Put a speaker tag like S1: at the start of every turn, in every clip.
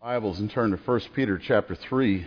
S1: Bibles and turn to 1 Peter chapter 3.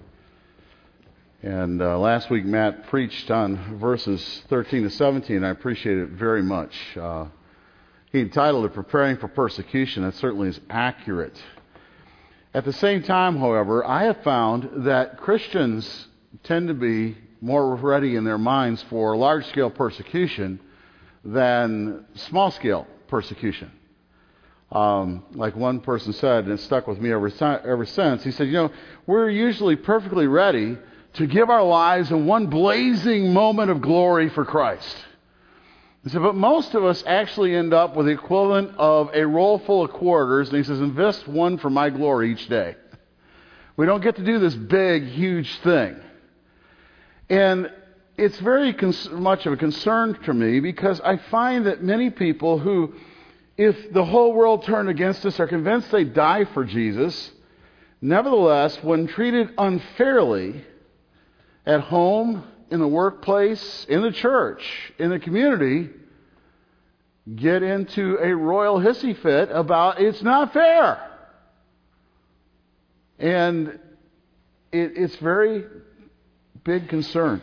S1: And last week Matt preached on verses 13 to 17. I appreciate it very much. He entitled it Preparing for Persecution. That certainly is accurate. At the same time, however, I have found that Christians tend to be more ready in their minds for large-scale persecution than small-scale persecution. Like one person said, and it stuck with me ever since, he said, we're usually perfectly ready to give our lives in one blazing moment of glory for Christ. He said, but most of us actually end up with the equivalent of a roll full of quarters, and he says, invest one for my glory each day. We don't get to do this big, huge thing. And it's very much of a concern to me because I find that many people who, if the whole world turned against us, are convinced they die for Jesus. Nevertheless, when treated unfairly at home, in the workplace, in the church, in the community, get into a royal hissy fit about it's not fair. And it's very big concern.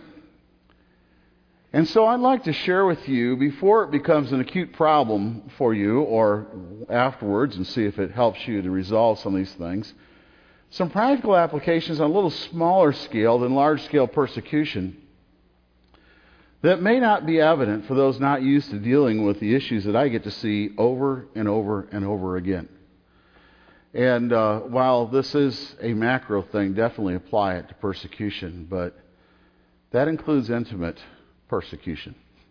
S1: And so I'd like to share with you, before it becomes an acute problem for you or afterwards, and see if it helps you to resolve some of these things, some practical applications on a little smaller scale than large-scale persecution that may not be evident for those not used to dealing with the issues that I get to see over and over and over again. And while this is a macro thing, definitely apply it to persecution, but that includes intimate persecution.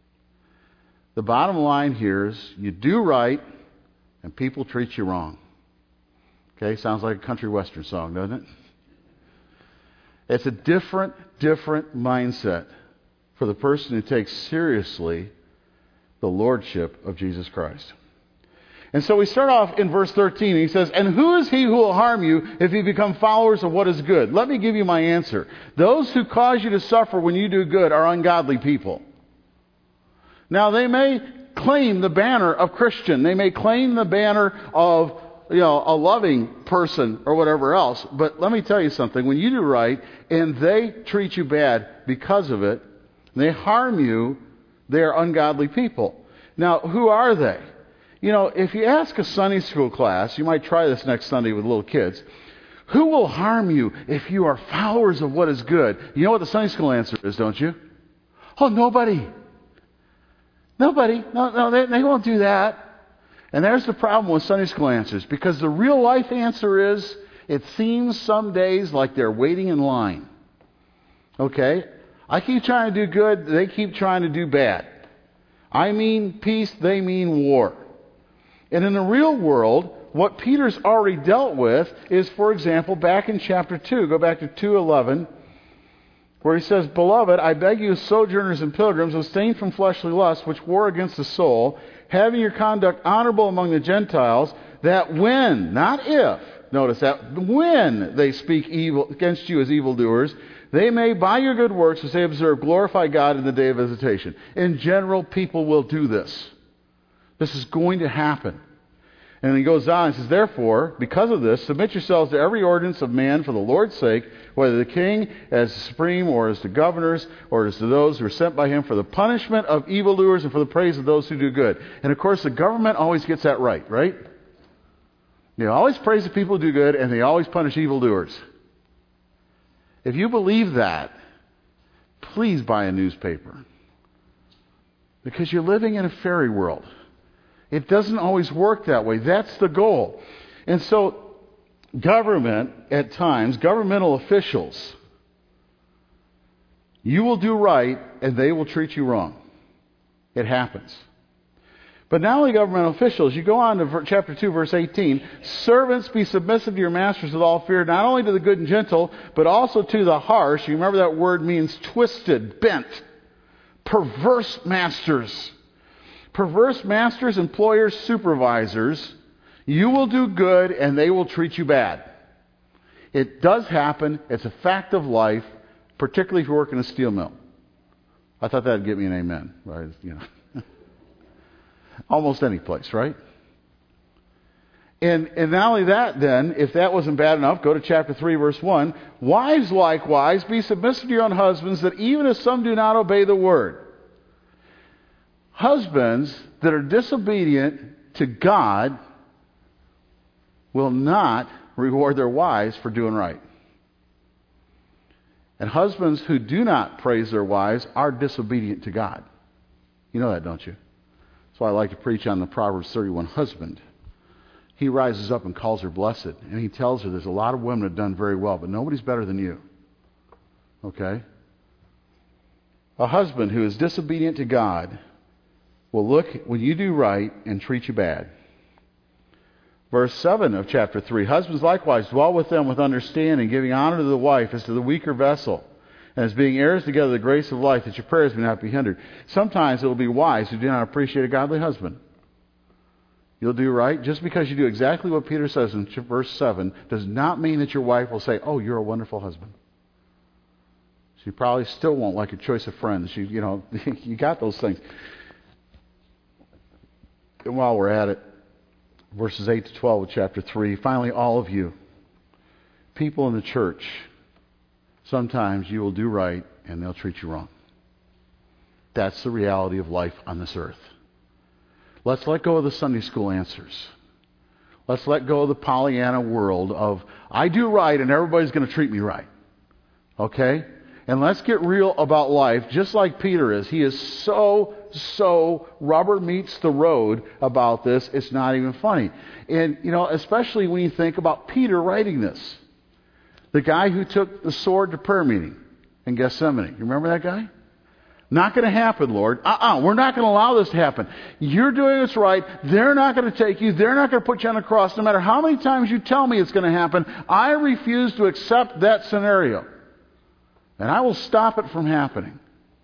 S1: The bottom line here is you do right and people treat you wrong. Okay, sounds like a country western song, doesn't it? It's a different mindset for the person who takes seriously the lordship of Jesus Christ. And so we start off in verse 13. He says, and who is he who will harm you if you become followers of what is good? Let me give you my answer. Those who cause you to suffer when you do good are ungodly people. Now, they may claim the banner of Christian. They may claim the banner of, a loving person or whatever else. But let me tell you something. When you do right and they treat you bad because of it, they harm you, they are ungodly people. Now, who are they? If you ask a Sunday school class, you might try this next Sunday with little kids, who will harm you if you are followers of what is good? You know what the Sunday school answer is, don't you? Oh, nobody. Nobody. No, they won't do that. And there's the problem with Sunday school answers, because the real life answer is, it seems some days like they're waiting in line. Okay? I keep trying to do good, they keep trying to do bad. I mean peace, they mean war. And in the real world, what Peter's already dealt with is, for example, back in chapter 2, go back to 2:11, where he says, Beloved, I beg you, sojourners and pilgrims, abstain from fleshly lusts, which war against the soul, having your conduct honorable among the Gentiles, that when, not if, notice that, when they speak evil against you as evildoers, they may, by your good works, as they observe, glorify God in the day of visitation. In general, people will do this. This is going to happen. And then he goes on and says, Therefore, because of this, submit yourselves to every ordinance of man for the Lord's sake, whether the king as supreme, or as to governors, or as to those who are sent by him for the punishment of evildoers and for the praise of those who do good. And of course, the government always gets that right? They always praise the people who do good, and they always punish evildoers. If you believe that, please buy a newspaper. Because you're living in a fairy world. It doesn't always work that way. That's the goal. And so, government, at times, governmental officials, you will do right and they will treat you wrong. It happens. But not only governmental officials, you go on to chapter 2, verse 18, servants, be submissive to your masters with all fear, not only to the good and gentle, but also to the harsh. You remember that word means twisted, bent, perverse masters. Perverse masters, employers, supervisors, you will do good and they will treat you bad. It does happen. It's a fact of life, particularly if you work in a steel mill. I thought that would get me an amen. Right? Almost any place, right? And not only that, then, if that wasn't bad enough, go to chapter 3, verse 1. Wives, likewise, be submissive to your own husbands, that even if some do not obey the word. Husbands that are disobedient to God will not reward their wives for doing right. And husbands who do not praise their wives are disobedient to God. You know that, don't you? That's why I like to preach on the Proverbs 31 husband. He rises up and calls her blessed. And he tells her there's a lot of women that have done very well, but nobody's better than you. Okay? A husband who is disobedient to God will look when you do right and treat you bad. Verse 7 of chapter 3. Husbands likewise dwell with them with understanding, giving honor to the wife as to the weaker vessel, and as being heirs together of the grace of life, that your prayers may not be hindered. Sometimes it will be wives who do not appreciate a godly husband. You'll do right. Just because you do exactly what Peter says in verse 7 does not mean that your wife will say, oh, you're a wonderful husband. She probably still won't like your choice of friends. You got those things. And while we're at it, verses 8 to 12 of chapter 3, finally, all of you, people in the church, sometimes you will do right and they'll treat you wrong. That's the reality of life on this earth. Let's let go of the Sunday school answers. Let's let go of the Pollyanna world of, I do right and everybody's going to treat me right. Okay? And let's get real about life, just like Peter is. He is so rubber meets the road about this, it's not even funny. And, especially when you think about Peter writing this. The guy who took the sword to prayer meeting in Gethsemane. You remember that guy? Not going to happen, Lord. We're not going to allow this to happen. You're doing this right. They're not going to take you. They're not going to put you on the cross. No matter how many times you tell me it's going to happen, I refuse to accept that scenario. And I will stop it from happening.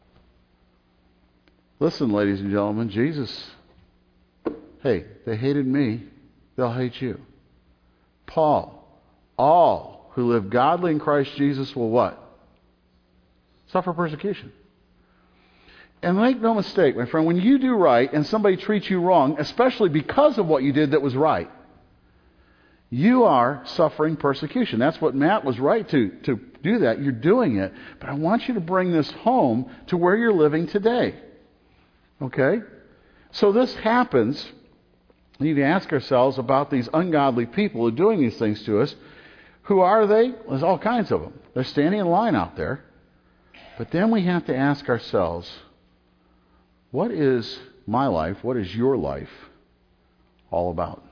S1: Listen, ladies and gentlemen, Jesus, hey, they hated me, they'll hate you. Paul, all who live godly in Christ Jesus will what? Suffer persecution. And make no mistake, my friend, when you do right and somebody treats you wrong, especially because of what you did that was right, you are suffering persecution. That's what Matt was right to do that. You're doing it. But I want you to bring this home to where you're living today. Okay? So this happens. We need to ask ourselves about these ungodly people who are doing these things to us. Who are they? There's all kinds of them. They're standing in line out there. But then we have to ask ourselves, what is my life, what is your life all about?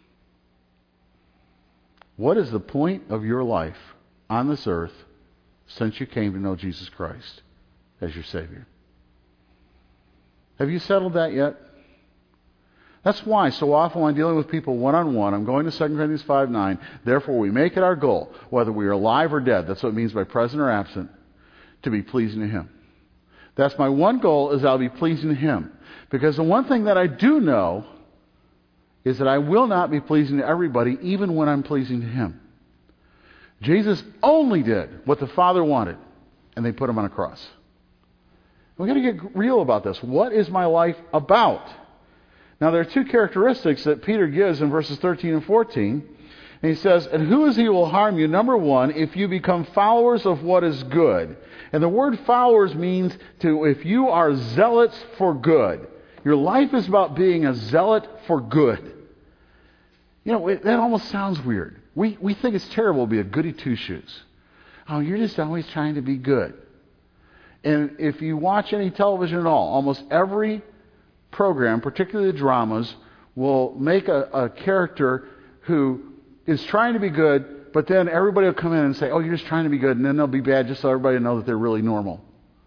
S1: What is the point of your life on this earth since you came to know Jesus Christ as your Savior? Have you settled that yet? That's why so often when I'm dealing with people one-on-one, I'm going to 2 Corinthians 5:9, therefore we make it our goal, whether we are alive or dead, that's what it means by present or absent, to be pleasing to Him. That's my one goal, is I'll be pleasing to Him. Because the one thing that I do know is that I will not be pleasing to everybody, even when I'm pleasing to Him. Jesus only did what the Father wanted, and they put Him on a cross. We've got to get real about this. What is my life about? Now, there are two characteristics that Peter gives in verses 13 and 14. And he says, and who is he who will harm you? Number one, if you become followers of what is good. And the word followers means if you are zealots for good. Your life is about being a zealot for good. That almost sounds weird. We think it's terrible to be a goody two-shoes. Oh, you're just always trying to be good. And if you watch any television at all, almost every program, particularly the dramas, will make a character who is trying to be good, but then everybody will come in and say, oh, you're just trying to be good, and then they'll be bad just so everybody will know that they're really normal.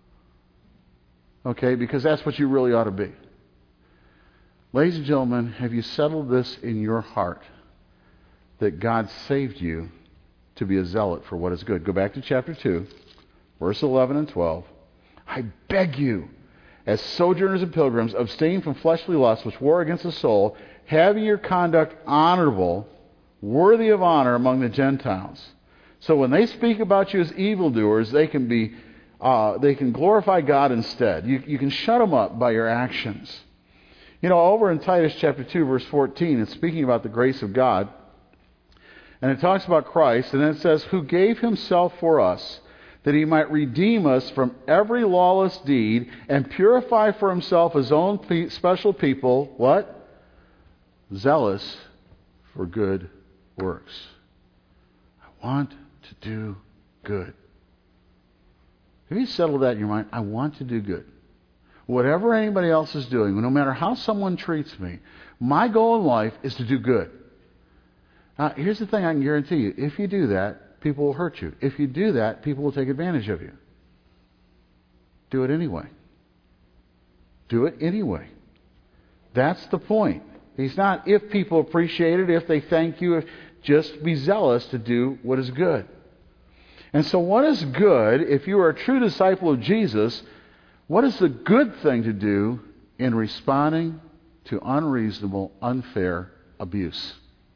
S1: Okay? Because that's what you really ought to be. Ladies and gentlemen, have you settled this in your heart that God saved you to be a zealot for what is good? Go back to chapter 2, verse 11 and 12. I beg you, as sojourners and pilgrims, abstain from fleshly lusts which war against the soul, having your conduct honorable, worthy of honor among the Gentiles. So when they speak about you as evildoers, they can glorify God instead. You can shut them up by your actions. You know, over in Titus chapter 2, verse 14, it's speaking about the grace of God. And it talks about Christ, and it says, who gave himself for us, that he might redeem us from every lawless deed and purify for himself his own special people, what? Zealous for good works. I want to do good. Have you settled that in your mind? I want to do good. Whatever anybody else is doing, no matter how someone treats me, my goal in life is to do good. Now, here's the thing I can guarantee you. If you do that, people will hurt you. If you do that, people will take advantage of you. Do it anyway. Do it anyway. That's the point. He's not if people appreciate it, if they thank you. Just be zealous to do what is good. And so what is good, if you are a true disciple of Jesus, what is the good thing to do in responding to unreasonable, unfair abuse?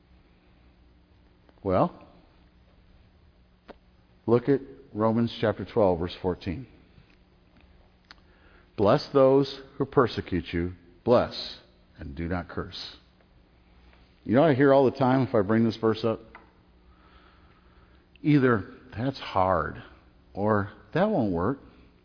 S1: Well, look at Romans chapter 12, verse 14. Bless those who persecute you. Bless and do not curse. You know what I hear all the time if I bring this verse up? Either, that's hard, or that won't work.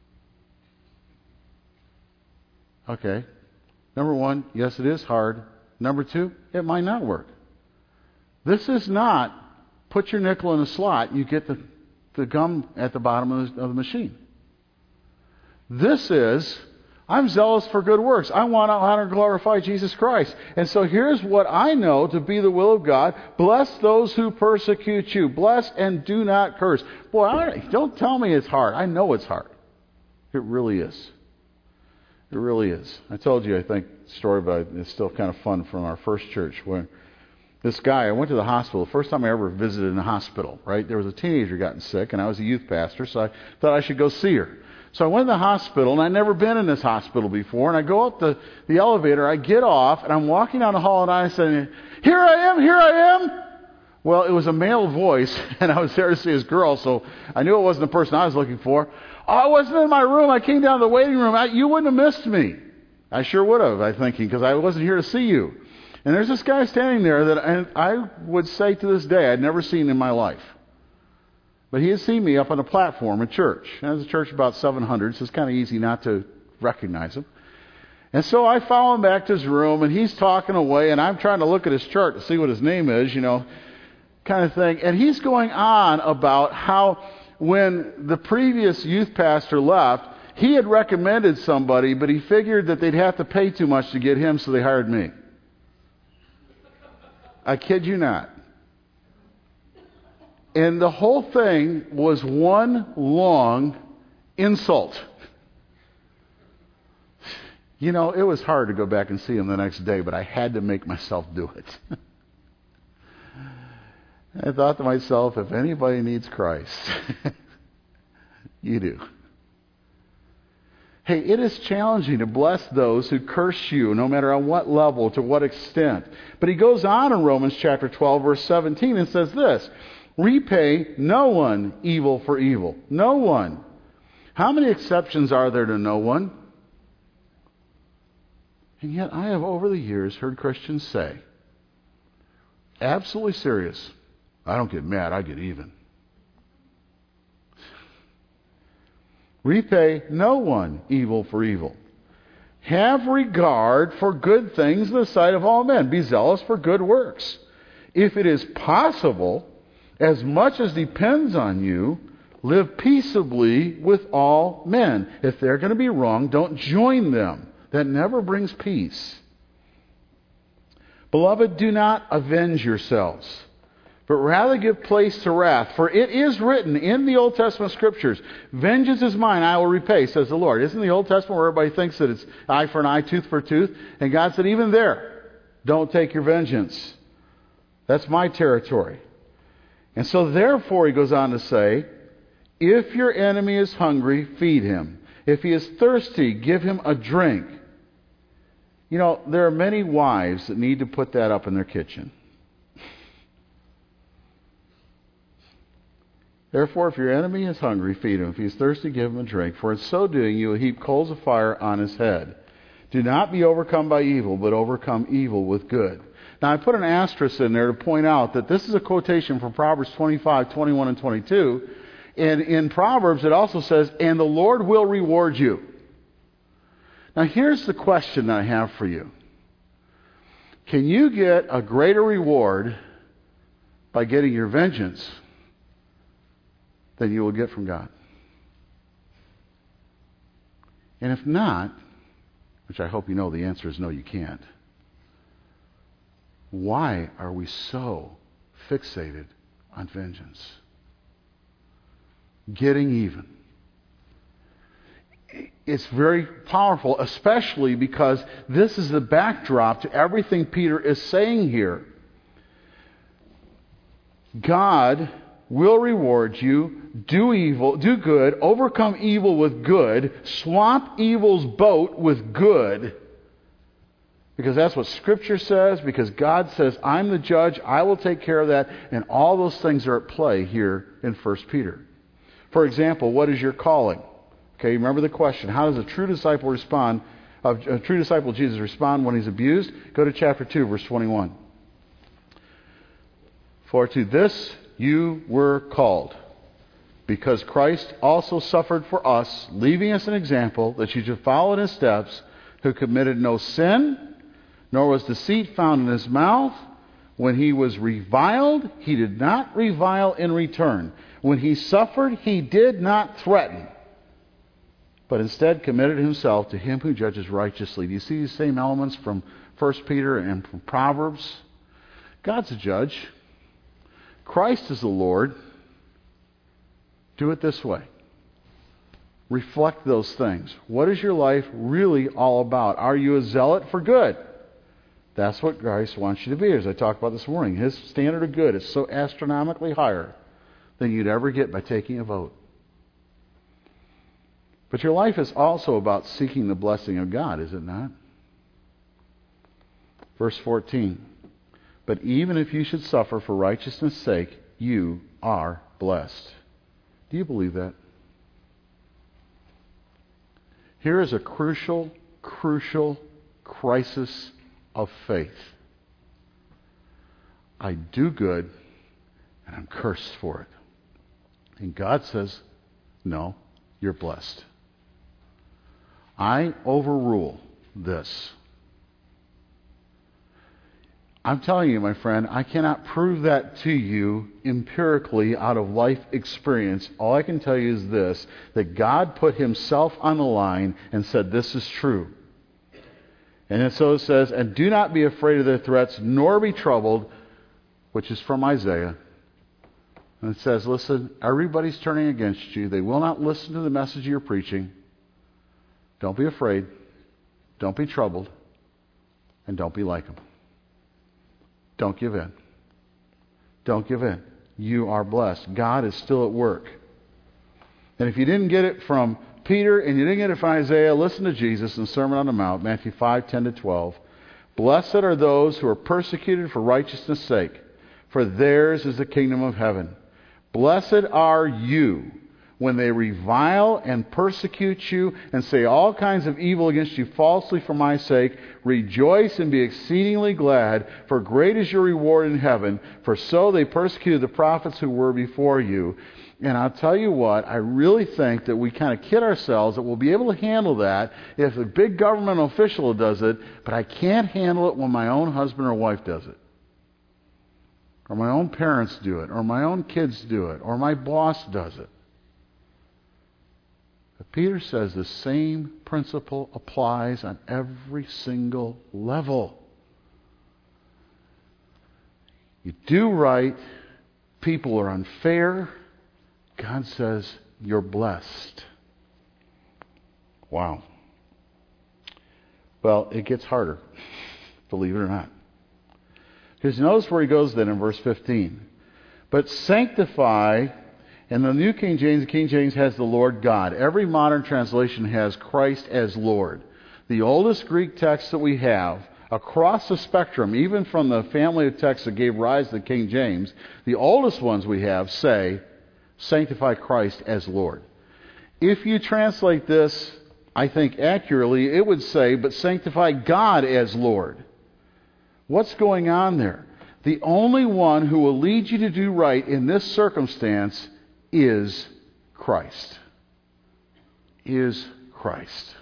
S1: Okay. Number one, yes, it is hard. Number two, it might not work. This is not put your nickel in a slot, you get the gum at the bottom of the machine. This is, I'm zealous for good works. I want to honor and glorify Jesus Christ. And so here's what I know to be the will of God. Bless those who persecute you. Bless and do not curse. Boy, don't tell me it's hard. I know it's hard. It really is. It really is. I told you, I think, the story, but it's still kind of fun from our first church when this guy, I went to the hospital. The first time I ever visited in a hospital, right? There was a teenager gotten sick, and I was a youth pastor, so I thought I should go see her. So I went to the hospital, and I'd never been in this hospital before, and I go up the elevator, I get off, and I'm walking down the hall, and I say, here I am, here I am. Well, it was a male voice, and I was there to see his girl, so I knew it wasn't the person I was looking for. Oh, I wasn't in my room. I came down to the waiting room. You wouldn't have missed me. I sure would have, I'm thinking, because I wasn't here to see you. And there's this guy standing there that I would say to this day I'd never seen in my life. But he had seen me up on a platform at church. And there's a church about 700, so it's kind of easy not to recognize him. And so I follow him back to his room, and he's talking away, and I'm trying to look at his chart to see what his name is, you know, kind of thing. And he's going on about how when the previous youth pastor left, he had recommended somebody, but he figured that they'd have to pay too much to get him, so they hired me. I kid you not. And the whole thing was one long insult. You know, it was hard to go back and see him the next day, but I had to make myself do it. I thought to myself, if anybody needs Christ, you do. Hey, it is challenging to bless those who curse you, no matter on what level, to what extent. But he goes on in Romans chapter 12, verse 17, and says this, repay no one evil for evil. No one. How many exceptions are there to no one? And yet I have over the years heard Christians say, absolutely serious, I don't get mad, I get even. Repay no one evil for evil. Have regard for good things in the sight of all men. Be zealous for good works. If it is possible, as much as depends on you, live peaceably with all men. If they're going to be wrong, don't join them. That never brings peace. Beloved, do not avenge yourselves, but rather give place to wrath. For it is written in the Old Testament Scriptures, vengeance is mine, I will repay, says the Lord. Isn't the Old Testament where everybody thinks that it's eye for an eye, tooth for a tooth? And God said, even there, don't take your vengeance. That's my territory. And so therefore, he goes on to say, if your enemy is hungry, feed him. If he is thirsty, give him a drink. You know, there are many wives that need to put that up in their kitchen. Therefore, if your enemy is hungry, feed him. If he is thirsty, give him a drink. For in so doing, you will heap coals of fire on his head. Do not be overcome by evil, but overcome evil with good. Now, I put an asterisk in there to point out that this is a quotation from Proverbs 25, 21, and 22. And in Proverbs, it also says, and the Lord will reward you. Now, here's the question that I have for you. Can you get a greater reward by getting your vengeance than you will get from God? And if not, which I hope you know the answer is no, you can't. Why are we so fixated on vengeance? Getting even. It's very powerful, especially because this is the backdrop to everything Peter is saying here. God will reward you. Do good, overcome evil with good, swamp evil's boat with good. Because that's what Scripture says, because God says, I'm the judge, I will take care of that, and all those things are at play here in 1 Peter. For example, what is your calling? Okay, remember the question. How does a true disciple respond? A true disciple of Jesus respond when he's abused? Go to chapter 2, verse 21. For to this you were called, because Christ also suffered for us, leaving us an example that you should follow in his steps, who committed no sin, nor was deceit found in his mouth. When he was reviled, he did not revile in return. When he suffered, he did not threaten, but instead committed himself to him who judges righteously. Do you see these same elements from 1 Peter and from Proverbs? God's a judge. Christ is the Lord. Do it this way. Reflect those things. What is your life really all about? Are you a zealot for good? That's what Christ wants you to be. As I talked about this morning, his standard of good is so astronomically higher than you'd ever get by taking a vote. But your life is also about seeking the blessing of God, is it not? Verse 14. But even if you should suffer for righteousness' sake, you are blessed. Do you believe that? Here is a crucial crisis of faith. I do good, and I'm cursed for it. And God says, no, you're blessed. I overrule this. I'm telling you, my friend, I cannot prove that to you empirically out of life experience. All I can tell you is this, that God put himself on the line and said, this is true. And so it says, and do not be afraid of their threats, nor be troubled, which is from Isaiah. And it says, listen, everybody's turning against you. They will not listen to the message you're preaching. Don't be afraid. Don't be troubled. And don't be like them. Don't give in. Don't give in. You are blessed. God is still at work. And if you didn't get it from Peter and you didn't get it from Isaiah, listen to Jesus in the Sermon on the Mount, Matthew 5:10-12. Blessed are those who are persecuted for righteousness' sake, for theirs is the kingdom of heaven. Blessed are you when they revile and persecute you and say all kinds of evil against you falsely for my sake. Rejoice and be exceedingly glad, for great is your reward in heaven. For so they persecuted the prophets who were before you. And I'll tell you what, I really think that we kind of kid ourselves that we'll be able to handle that if a big government official does it, but I can't handle it when my own husband or wife does it. Or my own parents do it, or my own kids do it, or my boss does it. But Peter says the same principle applies on every single level. You do right, people are unfair. God says you're blessed. Wow. Well, it gets harder, believe it or not. Because notice where he goes then in verse 15. But sanctify, and the New King James, the King James has the Lord God. Every modern translation has Christ as Lord. The oldest Greek text that we have, across the spectrum, even from the family of texts that gave rise to the King James, the oldest ones we have say, sanctify Christ as Lord. If you translate this I think accurately, it would say, but sanctify God as Lord. What's going on there? The only one who will lead you to do right in this circumstance is Christ. Is Christ.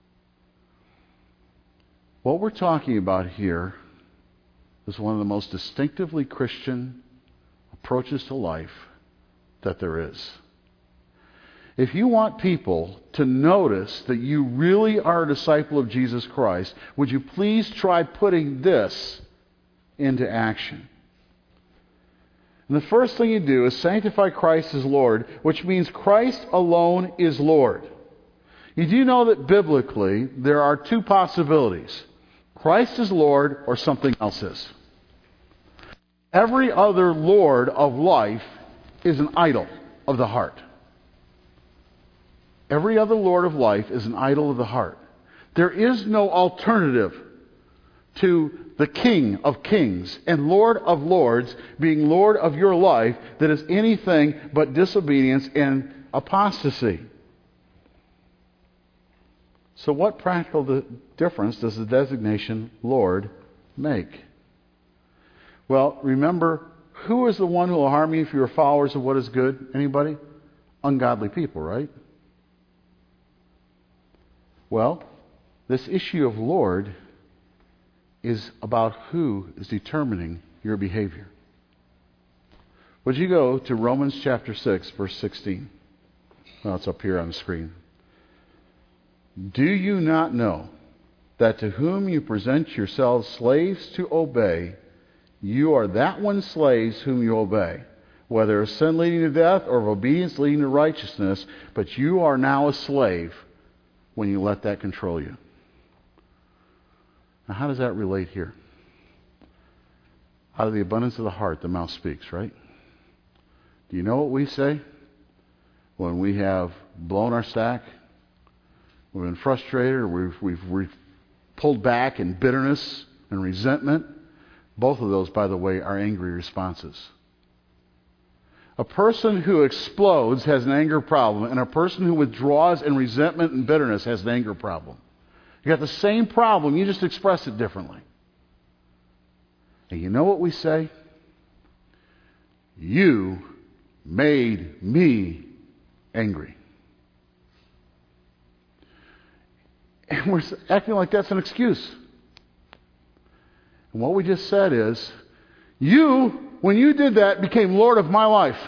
S1: What we're talking about here is one of the most distinctively Christian approaches to life that there is. If you want people to notice that you really are a disciple of Jesus Christ, would you please try putting this into action? And the first thing you do is sanctify Christ as Lord, which means Christ alone is Lord. You do know that biblically there are two possibilities. Christ is Lord or something else is. Every other Lord of life is an idol of the heart. Every other Lord of life is an idol of the heart. There is no alternative to the King of Kings and Lord of Lords being Lord of your life that is anything but disobedience and apostasy. So what practical difference does the designation Lord make? Well, remember, who is the one who will harm you if you are followers of what is good? Anybody? Ungodly people, right? Well, this issue of Lord is about who is determining your behavior. Would you go to Romans chapter 6, verse 16? Well, it's up here on the screen. Do you not know that to whom you present yourselves slaves to obey, you are that one slaves whom you obey, whether of sin leading to death or of obedience leading to righteousness, but you are now a slave when you let that control you. Now, how does that relate here? Out of the abundance of the heart, the mouth speaks, right? Do you know what we say when we have blown our stack? We've been frustrated, or we've pulled back in bitterness and resentment. Both of those, by the way, are angry responses. A person who explodes has an anger problem, and a person who withdraws in resentment and bitterness has an anger problem. You got the same problem, you just express it differently. And you know what we say? You made me angry. And we're acting like that's an excuse. And what we just said is, you, when you did that, became Lord of my life.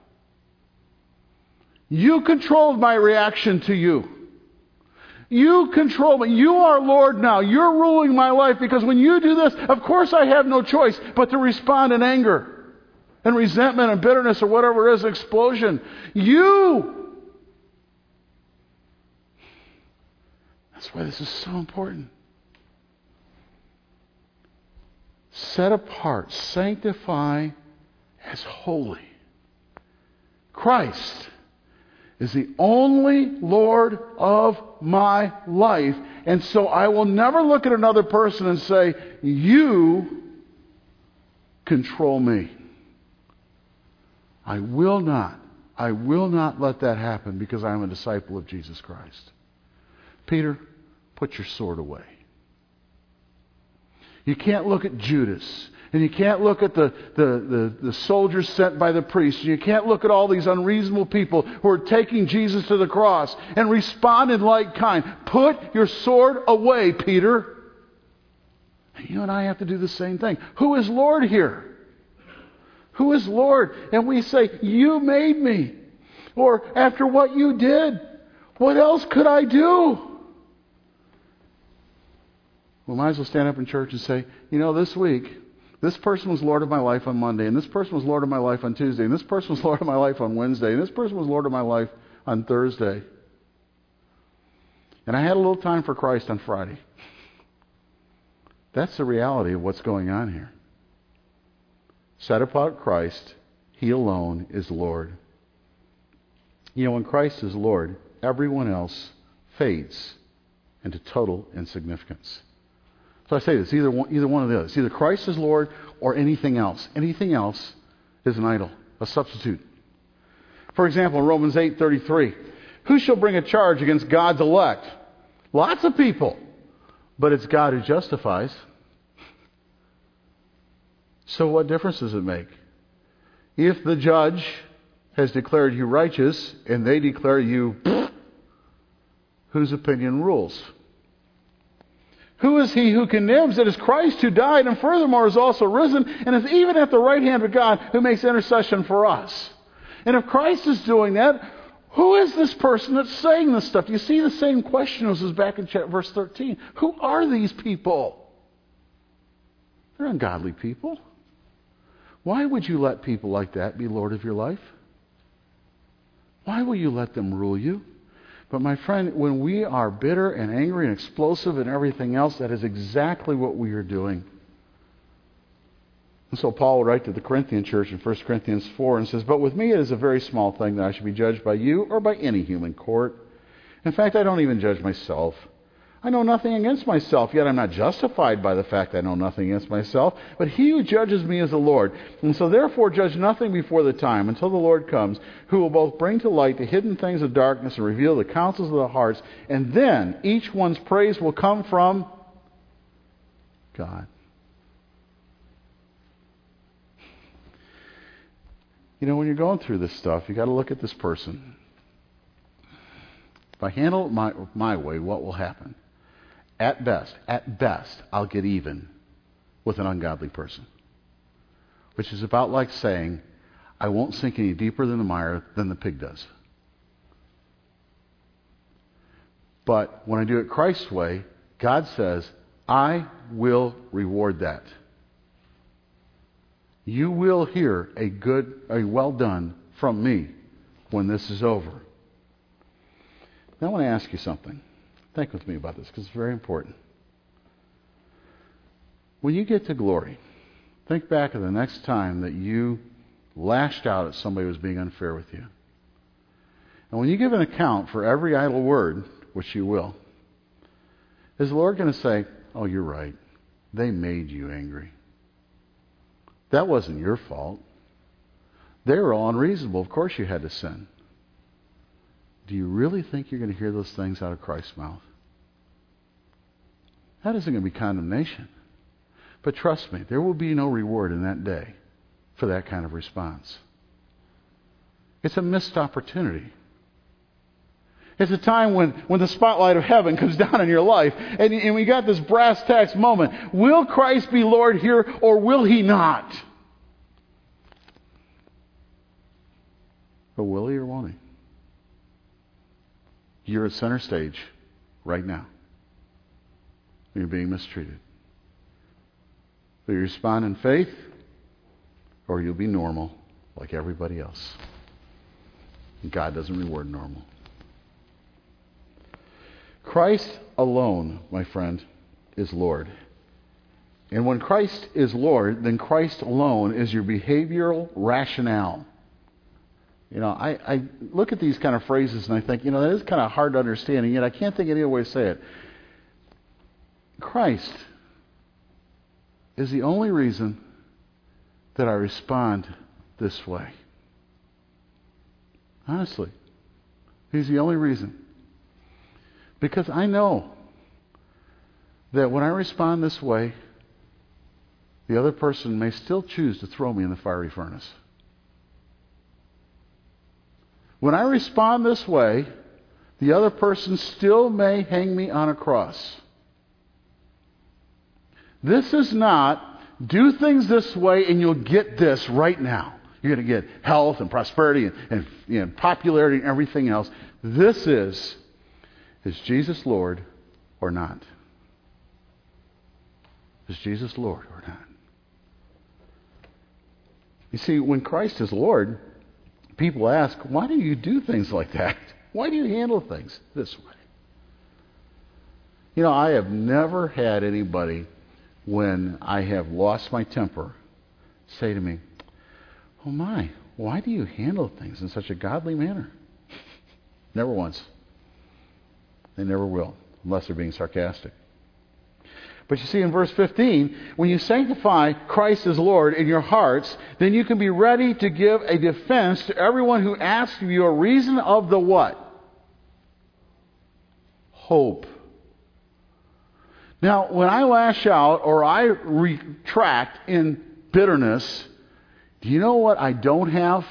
S1: You controlled my reaction to you. You control me. You are Lord now. You're ruling my life, because when you do this, of course I have no choice but to respond in anger and resentment and bitterness or whatever it is, explosion. That's why this is so important. Set apart, sanctify as holy. Christ is the only Lord of my life. And so I will never look at another person and say, you control me. I will not let that happen, because I am a disciple of Jesus Christ. Peter, put your sword away. You can't look at Judas, and you can't look at the soldiers sent by the priests. You can't look at all these unreasonable people who are taking Jesus to the cross and respond in like kind. Put your sword away, Peter. And you and I have to do the same thing. Who is Lord here? Who is Lord? And we say, you made me. Or after what you did, what else could I do? We might as well stand up in church and say, this week, this person was Lord of my life on Monday, and this person was Lord of my life on Tuesday, and this person was Lord of my life on Wednesday, and this person was Lord of my life on Thursday. And I had a little time for Christ on Friday. That's the reality of what's going on here. Set apart Christ, He alone is Lord. When Christ is Lord, everyone else fades into total insignificance. So I say this, either one of the others. Either Christ is Lord or anything else. Anything else is an idol, a substitute. For example, in Romans 8:33, who shall bring a charge against God's elect? Lots of people. But it's God who justifies. So what difference does it make? If the judge has declared you righteous and they declare you, whose opinion rules? Who is he who condemns? It is Christ who died and furthermore is also risen and is even at the right hand of God who makes intercession for us. And if Christ is doing that, who is this person that's saying this stuff? You see the same question as was back in verse 13. Who are these people? They're ungodly people. Why would you let people like that be Lord of your life? Why will you let them rule you? But my friend, when we are bitter and angry and explosive and everything else, that is exactly what we are doing. And so Paul will write to the Corinthian church in 1 Corinthians 4 and says, "But with me it is a very small thing that I should be judged by you or by any human court. In fact, I don't even judge myself. I know nothing against myself, yet I'm not justified by the fact I know nothing against myself. But he who judges me is the Lord. And so therefore judge nothing before the time, until the Lord comes, who will both bring to light the hidden things of darkness and reveal the counsels of the hearts. And then each one's praise will come from God." You know, when you're going through this stuff, you got to look at this person. If I handle it my way, what will happen? At best, I'll get even with an ungodly person. Which is about like saying, I won't sink any deeper than the mire than the pig does. But when I do it Christ's way, God says, I will reward that. You will hear a well done from me when this is over. Now I want to ask you something. Think with me about this because it's very important. When you get to glory, think back of the next time that you lashed out at somebody who was being unfair with you. And when you give an account for every idle word, which you will, is the Lord going to say, "Oh, you're right. They made you angry. That wasn't your fault. They were all unreasonable. Of course you had to sin." Do you really think you're going to hear those things out of Christ's mouth? That isn't going to be condemnation. But trust me, there will be no reward in that day for that kind of response. It's a missed opportunity. It's a time when the spotlight of heaven comes down in your life and we got this brass tacks moment. Will Christ be Lord here or will he not? But will he or won't he? You're at center stage right now. You're being mistreated. Will you respond in faith or you'll be normal like everybody else? God doesn't reward normal. Christ alone, my friend, is Lord. And when Christ is Lord, then Christ alone is your behavioral rationale. You know, I look at these kind of phrases and I think, that is kind of hard to understand, and yet I can't think of any other way to say it. Christ is the only reason that I respond this way. Honestly. He's the only reason. Because I know that when I respond this way, the other person may still choose to throw me in the fiery furnace. When I respond this way, the other person still may hang me on a cross. This is not do things this way and you'll get this right now. You're going to get health and prosperity and popularity and everything else. This is Jesus Lord or not? Is Jesus Lord or not? You see, when Christ is Lord, people ask, why do you do things like that? Why do you handle things this way? I have never had anybody, when I have lost my temper, say to me, "Oh my, why do you handle things in such a godly manner?" Never once. They never will, unless they're being sarcastic. But you see, in verse 15, when you sanctify Christ as Lord in your hearts, then you can be ready to give a defense to everyone who asks you a reason of the what? Hope Now, when I lash out or I retract in bitterness, do you know what I don't have?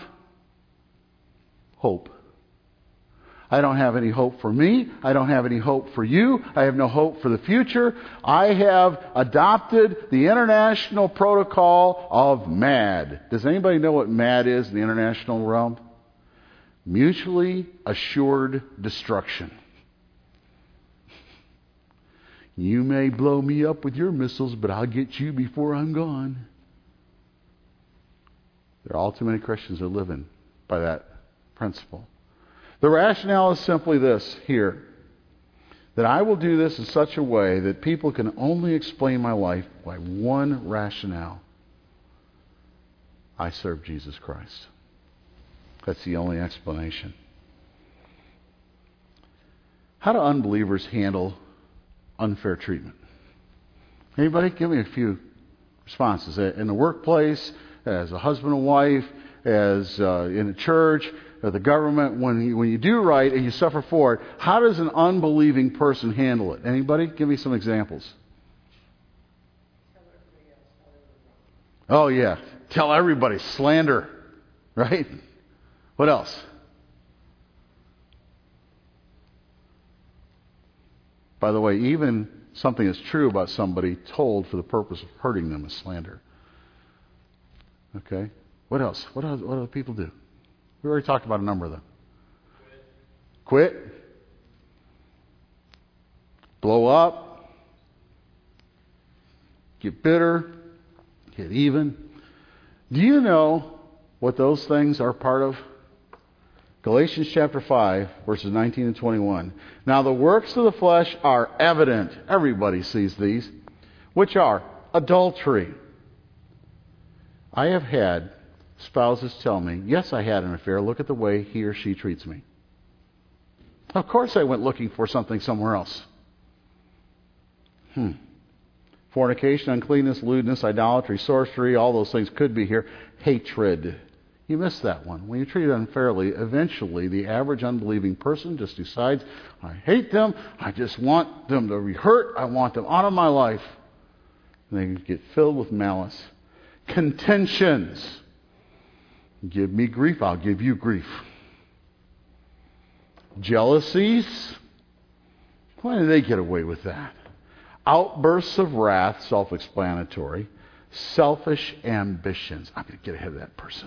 S1: Hope. I don't have any hope for me. I don't have any hope for you. I have no hope for the future. I have adopted the international protocol of MAD. Does anybody know what MAD is in the international realm? Mutually assured destruction. You may blow me up with your missiles, but I'll get you before I'm gone. There are all too many Christians who are living by that principle. The rationale is simply this here, that I will do this in such a way that people can only explain my life by one rationale. I serve Jesus Christ. That's the only explanation. How do unbelievers handle unfair treatment? Anybody? Give me a few responses. In the workplace, as a husband and wife, as in a church, the government, when you do right and you suffer for it, how does an unbelieving person handle it? Anybody? Give me some examples. Oh yeah, tell everybody. Slander, right? What else? By the way, even something that's true about somebody told for the purpose of hurting them is slander. Okay? What else? What do people do? We already talked about a number of them. Quit. Blow up. Get bitter. Get even. Do you know what those things are part of? Galatians chapter 5, verses 19 and 21. Now the works of the flesh are evident. Everybody sees these. Which are adultery. I have had spouses tell me, yes, I had an affair. Look at the way he or she treats me. Of course I went looking for something somewhere else. Fornication, uncleanness, lewdness, idolatry, sorcery, all those things could be here. Hatred. You missed that one. When you treat it unfairly, eventually the average unbelieving person just decides, I hate them. I just want them to be hurt. I want them out of my life. And they get filled with malice. Contentions. Give me grief, I'll give you grief. Jealousies. Why do they get away with that? Outbursts of wrath, self-explanatory. Selfish ambitions. I'm going to get ahead of that person.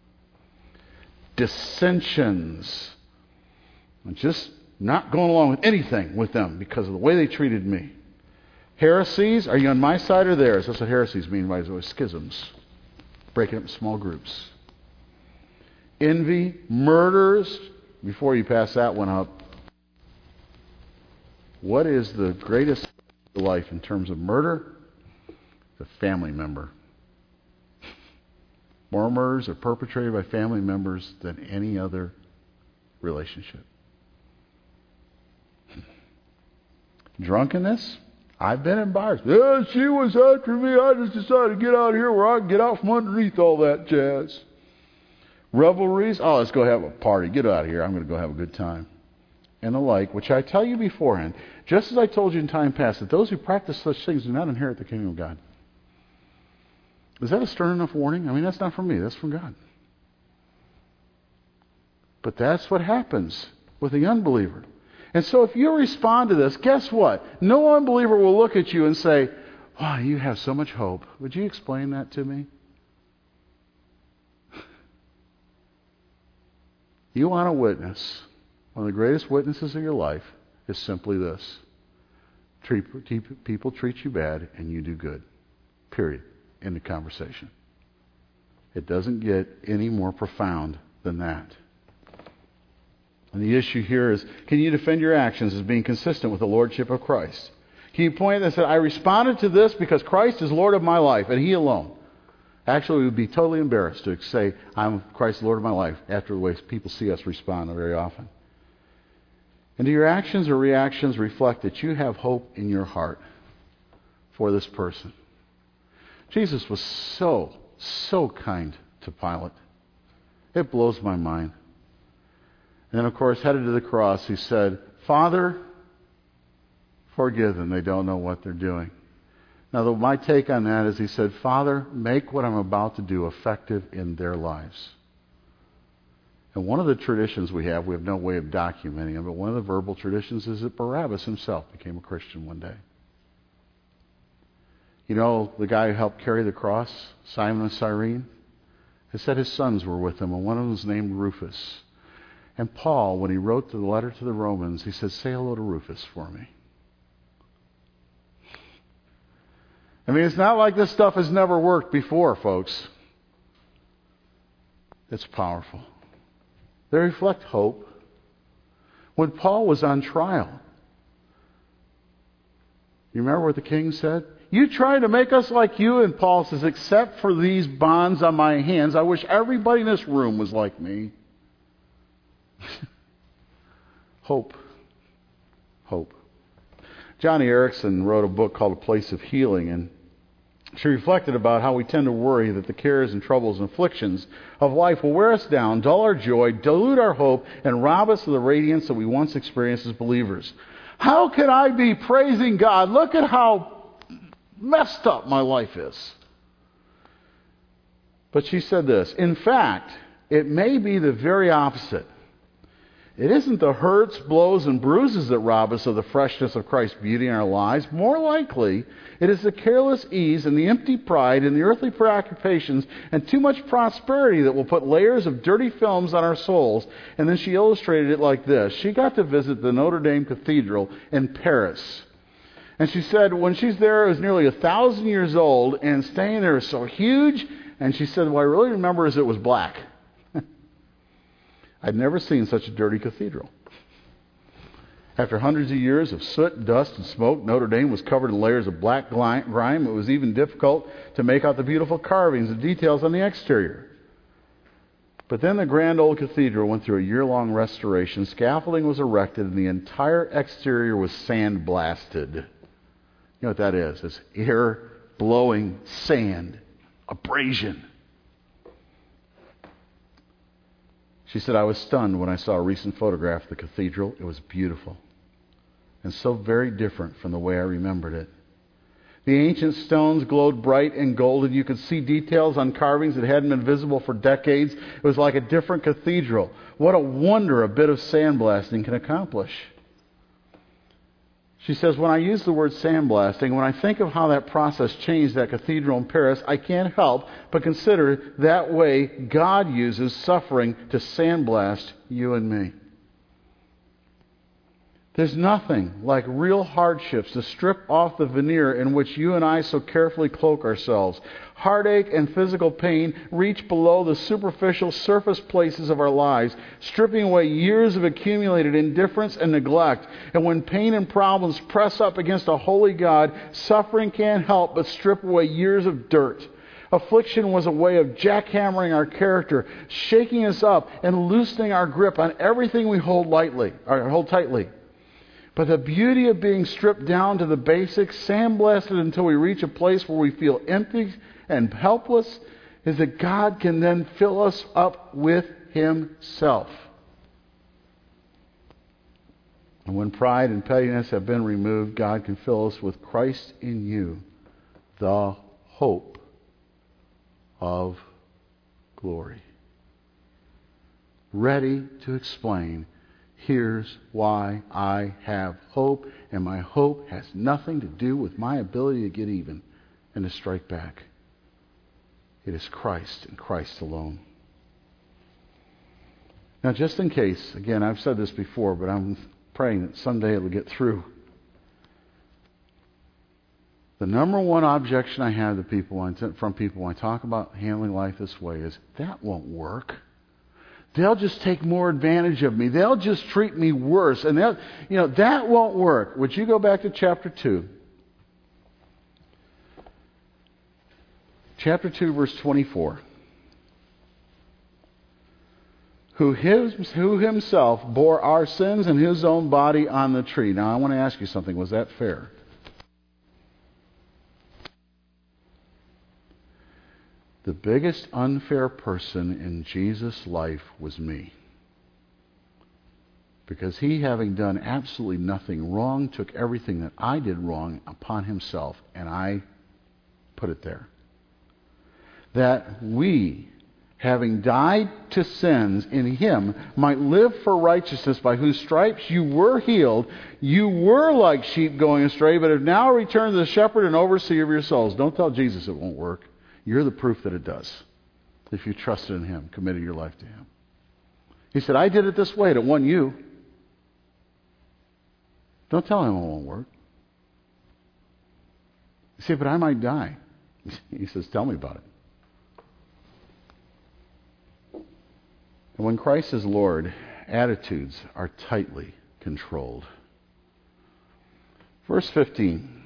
S1: Dissensions. I'm just not going along with anything with them because of the way they treated me. Heresies. Are you on my side or theirs? That's what heresies mean by schisms. Breaking up in small groups. Envy. Murders. Before you pass that one up, what is the greatest life in terms of murder? The family member. More murders are perpetrated by family members than any other relationship. Drunkenness. I've been in bars. Yeah, she was after me. I just decided to get out of here where I can get out from underneath all that jazz. Revelries. Oh, let's go have a party. Get out of here. I'm going to go have a good time. And the like, which I tell you beforehand, just as I told you in time past, that those who practice such things do not inherit the kingdom of God. Is that a stern enough warning? I mean, that's not from me. That's from God. But that's what happens with the unbeliever. And so if you respond to this, guess what? No unbeliever will look at you and say, wow, you have so much hope. Would you explain that to me? You want a witness. One of the greatest witnesses of your life is simply this. People treat you bad and you do good. Period. In the conversation. It doesn't get any more profound than that. And the issue here is, can you defend your actions as being consistent with the Lordship of Christ? Can you point and say, I responded to this because Christ is Lord of my life and He alone? Actually, we would be totally embarrassed to say, I'm Christ, Lord of my life, after the way people see us respond very often. And do your actions or reactions reflect that you have hope in your heart for this person? Jesus was so kind to Pilate. It blows my mind. And then, of course, headed to the cross, he said, Father, Forgive them. They don't know what they're doing. Now, my take on that is he said, Father, make what I'm about to do effective in their lives. And one of the traditions we have no way of documenting them, but one of the verbal traditions is that Barabbas himself became a Christian one day. You know, the guy who helped carry the cross, Simon of Cyrene, it said his sons were with him, and one of them was named Rufus. And Paul, when he wrote the letter to the Romans, he said, say hello to Rufus for me. I mean, it's not like this stuff has never worked before, folks. It's powerful. They reflect hope. When Paul was on trial, you remember what the king said? You try to make us like you, and Paul says, except for these bonds on my hands, I wish everybody in this room was like me. Hope. Hope. Johnny Erickson wrote a book called A Place of Healing, and she reflected about how we tend to worry that the cares and troubles and afflictions of life will wear us down, dull our joy, dilute our hope, and rob us of the radiance that we once experienced as believers. How can I be praising God? Look at how messed up my life is. But she said this, in fact, it may be the very opposite. It isn't the hurts, blows, and bruises that rob us of the freshness of Christ's beauty in our lives. More likely, it is the careless ease and the empty pride and the earthly preoccupations and too much prosperity that will put layers of dirty films on our souls. And then she illustrated it like this. She got to visit the Notre Dame Cathedral in Paris. And she said when she's there, it was nearly 1,000 years old, and staying there is so huge. And she said, what I really remember is it was black. I'd never seen such a dirty cathedral. After hundreds of years of soot, dust, and smoke, Notre Dame was covered in layers of black grime. It was even difficult to make out the beautiful carvings and details on the exterior. But then the grand old cathedral went through a year-long restoration. Scaffolding was erected, and the entire exterior was sandblasted. You know what that is? It's air-blowing sand, abrasion. She said, I was stunned when I saw a recent photograph of the cathedral. It was beautiful and so very different from the way I remembered it. The ancient stones glowed bright and golden. You could see details on carvings that hadn't been visible for decades. It was like a different cathedral. What a wonder a bit of sandblasting can accomplish. She says, when I use the word sandblasting, when I think of how that process changed that cathedral in Paris, I can't help but consider that way God uses suffering to sandblast you and me. There's nothing like real hardships to strip off the veneer in which you and I so carefully cloak ourselves. Heartache and physical pain reach below the superficial surface places of our lives, stripping away years of accumulated indifference and neglect. And when pain and problems press up against a holy God, suffering can't help but strip away years of dirt. Affliction was a way of jackhammering our character, shaking us up and loosening our grip on everything we hold tightly. But the beauty of being stripped down to the basics, sandblasted until we reach a place where we feel empty and helpless, is that God can then fill us up with Himself. And when pride and pettiness have been removed, God can fill us with Christ in you, the hope of glory. Ready to explain, here's why I have hope, and my hope has nothing to do with my ability to get even and to strike back. It is Christ and Christ alone. Now, just in case, again, I've said this before, but I'm praying that someday it'll get through. The number one objection I have from people when I talk about handling life this way is, that won't work. They'll just take more advantage of me. They'll just treat me worse. And that won't work. Would you go back to chapter 2? Chapter 2, verse 24. Who himself bore our sins in his own body on the tree. Now, I want to ask you something. Was that fair? The biggest unfair person in Jesus' life was me. Because he, having done absolutely nothing wrong, took everything that I did wrong upon himself, and I put it there. That we, having died to sins in him, might live for righteousness, by whose stripes you were healed. You were like sheep going astray, but have now returned to the shepherd and overseer of your souls. Don't tell Jesus it won't work. You're the proof that it does. If you trusted in him, committed your life to him. He said, I did it this way. It won you. Don't tell him it won't work. You say, but I might die. He says, tell me about it. And when Christ is Lord, attitudes are tightly controlled. Verse 15.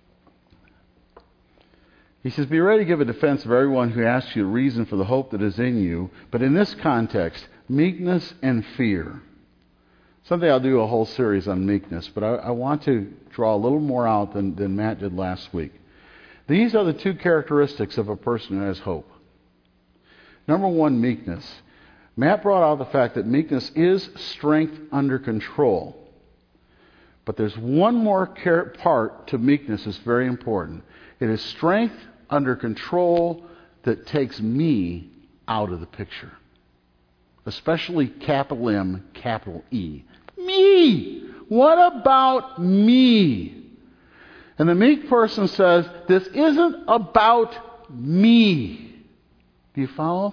S1: He says, be ready to give a defense of everyone who asks you a reason for the hope that is in you. But in this context, meekness and fear. Someday I'll do a whole series on meekness, but I want to draw a little more out than Matt did last week. These are the two characteristics of a person who has hope. Number one, meekness. Matt brought out the fact that meekness is strength under control. But there's one more part to meekness that's very important. It is strength under control that takes me out of the picture. Especially capital M, capital E. Me! What about me? And the meek person says, this isn't about me. Do you follow?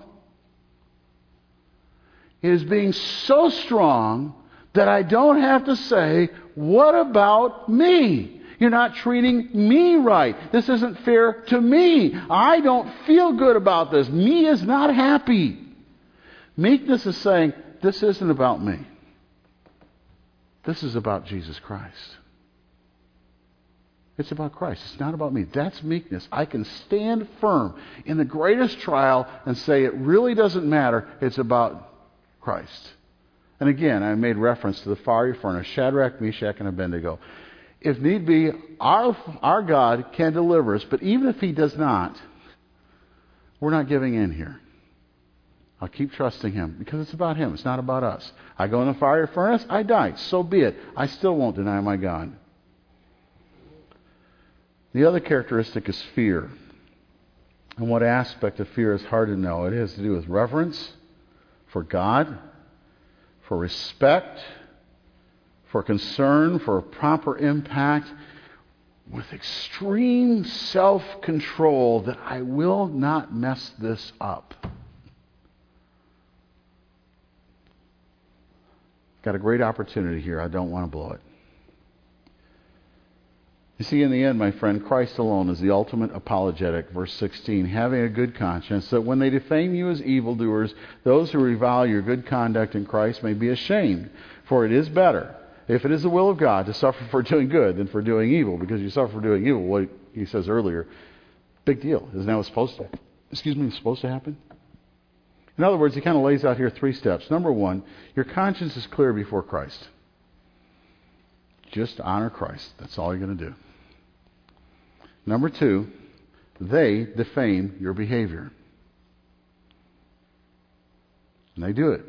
S1: It is being so strong that I don't have to say, what about me? You're not treating me right. This isn't fair to me. I don't feel good about this. Me is not happy. Meekness is saying, this isn't about me. This is about Jesus Christ. It's about Christ. It's not about me. That's meekness. I can stand firm in the greatest trial and say it really doesn't matter. It's about Christ. And again, I made reference to the fiery furnace, Shadrach, Meshach, and Abednego. If need be, our God can deliver us, but even if he does not, we're not giving in here. I'll keep trusting him because it's about him. It's not about us. I go in the fiery furnace, I die. So be it. I still won't deny my God. The other characteristic is fear. And what aspect of fear is hard to know. It has to do with reverence for God, for respect, for concern, for proper impact, with extreme self-control that I will not mess this up. Got a great opportunity here. I don't want to blow it. You see, in the end, my friend, Christ alone is the ultimate apologetic. Verse 16, having a good conscience, that when they defame you as evildoers, those who revile your good conduct in Christ may be ashamed. For it is better, if it is the will of God, to suffer for doing good than for doing evil. Because you suffer for doing evil, what he says earlier, big deal. Isn't that what's supposed to happen? In other words, he kind of lays out here 3 steps. Number 1, your conscience is clear before Christ. Just honor Christ. That's all you're going to do. Number 2, they defame your behavior. And they do it.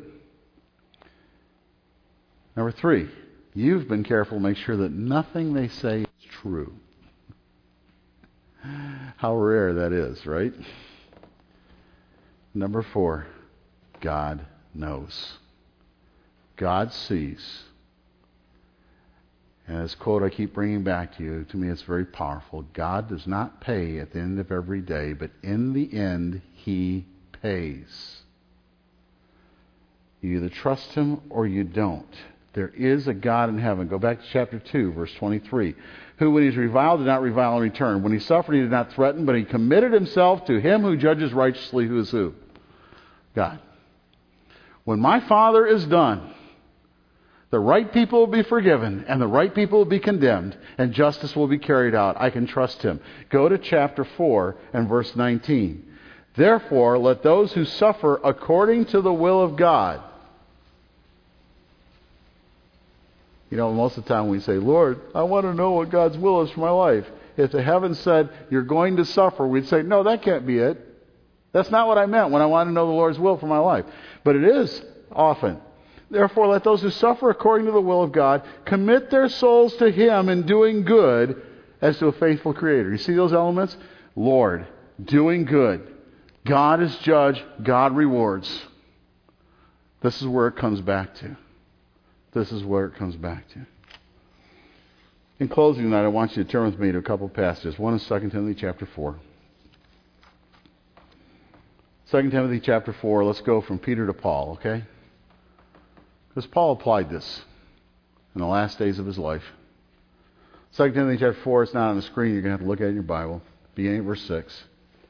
S1: Number 3, you've been careful to make sure that nothing they say is true. How rare that is, right? Number 4, God knows. God sees. And this quote I keep bringing back to you, to me it's very powerful. God does not pay at the end of every day, but in the end, he pays. You either trust him or you don't. There is a God in heaven. Go back to chapter 2, verse 23. Who, when he's reviled, did not revile in return. When he suffered, he did not threaten, but he committed himself to him who judges righteously. Who is who? God. When my Father is done, the right people will be forgiven, and the right people will be condemned, and justice will be carried out. I can trust him. Go to chapter 4 and verse 19. Therefore, let those who suffer according to the will of God. You know, most of the time we say, Lord, I want to know what God's will is for my life. If the heavens said, you're going to suffer, we'd say, no, that can't be it. That's not what I meant when I want to know the Lord's will for my life. But it is often. Therefore, let those who suffer according to the will of God commit their souls to Him in doing good as to a faithful Creator. You see those elements? Lord, doing good. God is judge. God rewards. This is where it comes back to. This is where it comes back to. In closing tonight, I want you to turn with me to a couple passages. One is 2 Timothy chapter 4. 2 Timothy chapter 4, let's go from Peter to Paul, okay? Because Paul applied this in the last days of his life. 2 Timothy chapter 4, it's not on the screen. You're going to have to look at it in your Bible. Beginning at verse 6.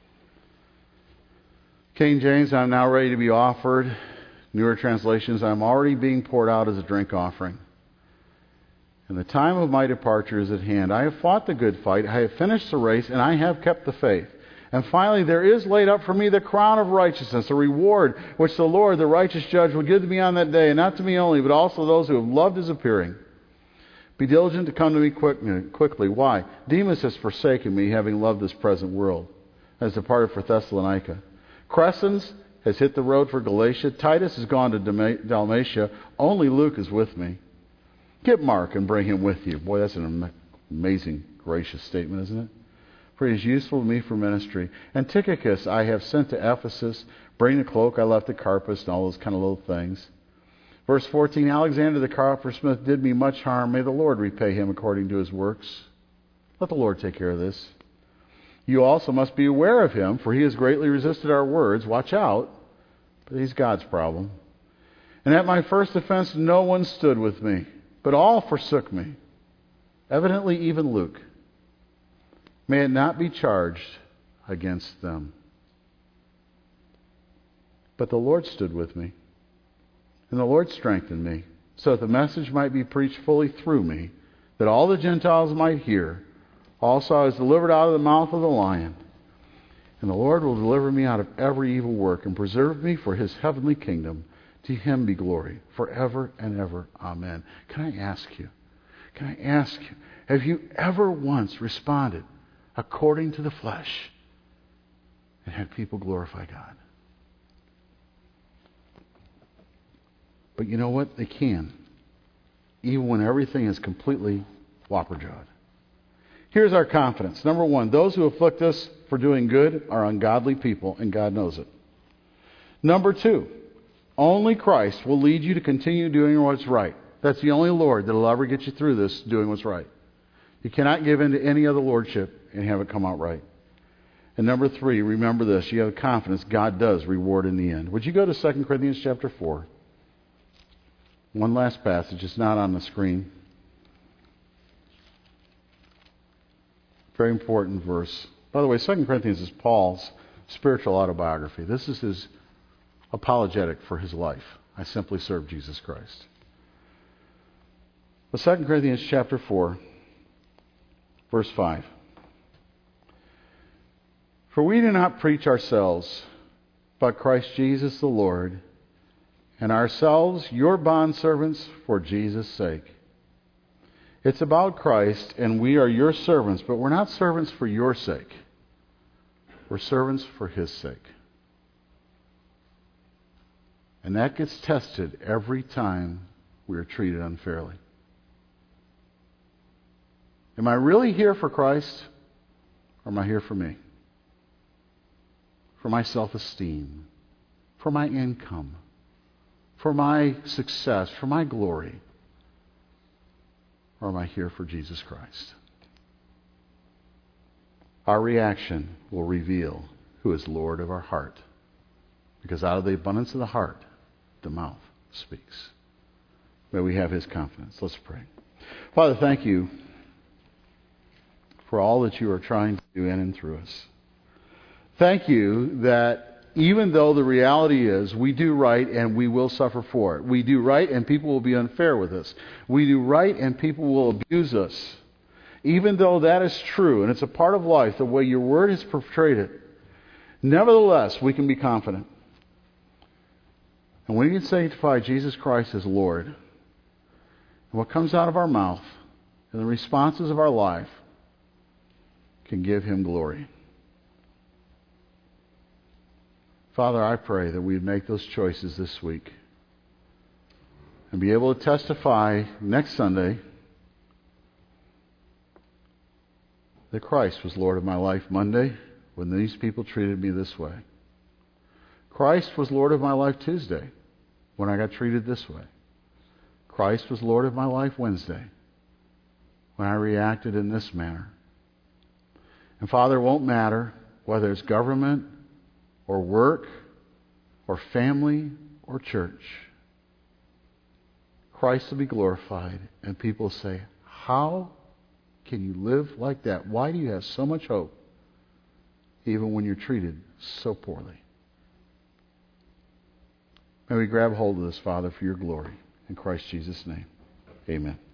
S1: King James, I'm now ready to be offered. Newer translations, I'm already being poured out as a drink offering. And the time of my departure is at hand. I have fought the good fight. I have finished the race, and I have kept the faith. And finally, there is laid up for me the crown of righteousness, a reward which the Lord, the righteous judge, will give to me on that day, and not to me only, but also those who have loved His appearing. Be diligent to come to me quickly. Why? Demas has forsaken me, having loved this present world, has departed for Thessalonica. Crescens has hit the road for Galatia. Titus has gone to Dalmatia. Only Luke is with me. Get Mark and bring him with you. Boy, that's an amazing, gracious statement, isn't it? For he is useful to me for ministry. And Tychicus I have sent to Ephesus. Bring the cloak I left at Carpus, and all those kind of little things. Verse 14, Alexander the coppersmith did me much harm. May the Lord repay him according to his works. Let the Lord take care of this. You also must be aware of him, for he has greatly resisted our words. Watch out. But he's God's problem. And at my first offense no one stood with me, but all forsook me. Evidently even Luke. May it not be charged against them. But the Lord stood with me, and the Lord strengthened me, so that the message might be preached fully through me, that all the Gentiles might hear. Also I was delivered out of the mouth of the lion. And the Lord will deliver me out of every evil work and preserve me for His heavenly kingdom. To Him be glory forever and ever. Amen. Can I ask you, have you ever once responded according to the flesh and had people glorify God? But you know what? They can. Even when everything is completely whopper-jawed. Here's our confidence. Number one, those who afflict us for doing good are ungodly people, and God knows it. Number two, only Christ will lead you to continue doing what's right. That's the only Lord that will ever get you through this, doing what's right. You cannot give in to any other lordship and have it come out right. And number three, remember this. You have confidence God does reward in the end. Would you go to 2 Corinthians chapter 4? One last passage. It's not on the screen. Very important verse. By the way, 2 Corinthians is Paul's spiritual autobiography. This is his apologetic for his life. I simply serve Jesus Christ. But 2 Corinthians chapter 4, verse 5. For we do not preach ourselves, but Christ Jesus the Lord, and ourselves your bondservants for Jesus' sake. It's about Christ, and we are your servants, but we're not servants for your sake. We're servants for His sake. And that gets tested every time we are treated unfairly. Am I really here for Christ, or am I here for me? For my self-esteem, for my income, for my success, for my glory? Or am I here for Jesus Christ? Our reaction will reveal who is Lord of our heart. Because out of the abundance of the heart, the mouth speaks. May we have His confidence. Let's pray. Father, thank you for all that you are trying to do in and through us. Thank you that even though the reality is we do right and we will suffer for it. We do right and people will be unfair with us. We do right and people will abuse us. Even though that is true and it's a part of life, the way your word has portrayed it, nevertheless, we can be confident. And we can sanctify Jesus Christ as Lord. And what comes out of our mouth and the responses of our life can give Him glory. Father, I pray that we'd make those choices this week. and be able to testify next Sunday that Christ was Lord of my life Monday when these people treated me this way. Christ was Lord of my life Tuesday when I got treated this way. Christ was Lord of my life Wednesday when I reacted in this manner. And Father, it won't matter whether it's government or work or family or church. Christ will be glorified, and people say, how can you live like that? Why do you have so much hope even when you're treated so poorly? May we grab hold of this, Father, for your glory. In Christ Jesus' name, amen.